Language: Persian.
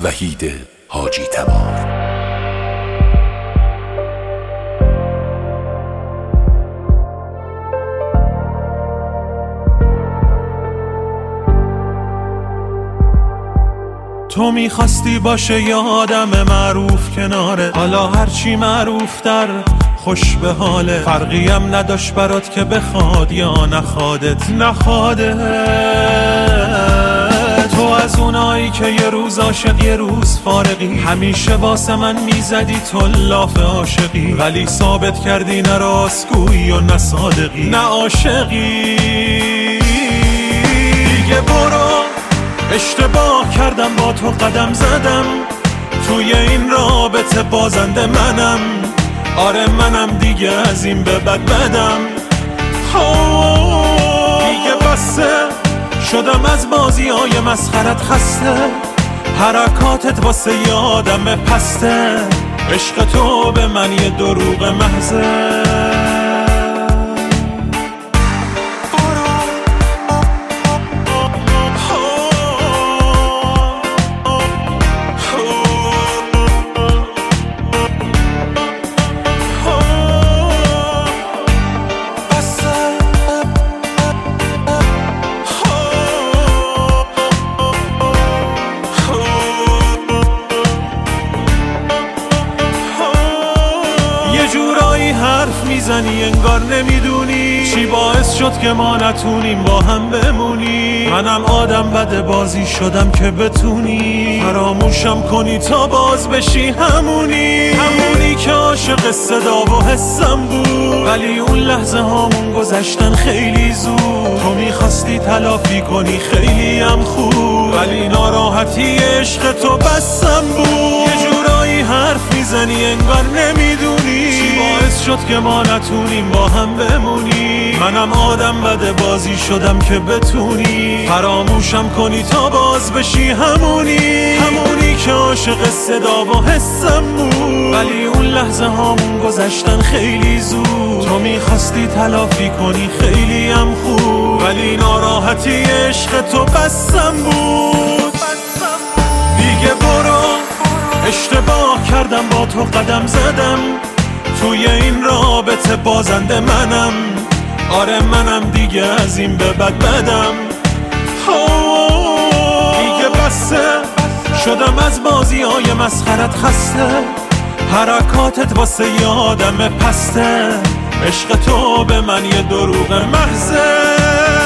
وحید حاجی تبار. تو میخواستی باشه یه آدم معروف کناره، حالا هرچی معروف در خوش به حاله. فرقی هم نداشت برات که بخواد یا نخواده. تو از اونایی که یه روز عاشق یه روز فارغی، همیشه واسه من میزدی تو لاف عاشقی، ولی ثابت کردی نه راستگویی و نه صادقی نه عاشقی. دیگه برو، اشتباه کردم با تو قدم زدم، توی این رابطه بازنده منم. آره منم دیگه از این به بعد بدم. دیگه بسه، شدم از بازی‌های مسخرت خسته، حرکاتت واسه یه آدم پسته، عشق تو به من یه دروغ محضه. حرف میزنی انگار نمیدونی چی باعث شد که ما نتونیم با هم بمونی. منم آدم بد بازی شدم که بتونی فراموشم کنی تا باز بشی همونی که عاشق صدا و حسم بود، ولی اون لحظه هامون گذشتن خیلی زود. تو میخواستی تلافی کنی خیلی هم خوب، ولی ناراحتی عشق تو بسم بود. یه جورایی حرف میزنی انگار نمیدونی چی باعث شد که ما نتونیم با هم بمونی. منم آدم بد بازی شدم که بتونی فراموشم کنی تا باز بشی همونی که عاشق صدا و حسم بود، ولی اون لحظه هامون گذشتن خیلی زود. تو میخواستی تلافی کنی خیلی هم خوب، ولی ناراحتی عشق تو بسم بود. دیگه برو، اشتباه کردم با تو قدم زدم، توی این رابطه بازنده منم. آره منم دیگه از این به بعد بدم. دیگه بسه، شدم از بازی‌های مسخرت خسته، حرکاتت واسه یه آدم پسته، عشق تو به من یه دروغ محضه.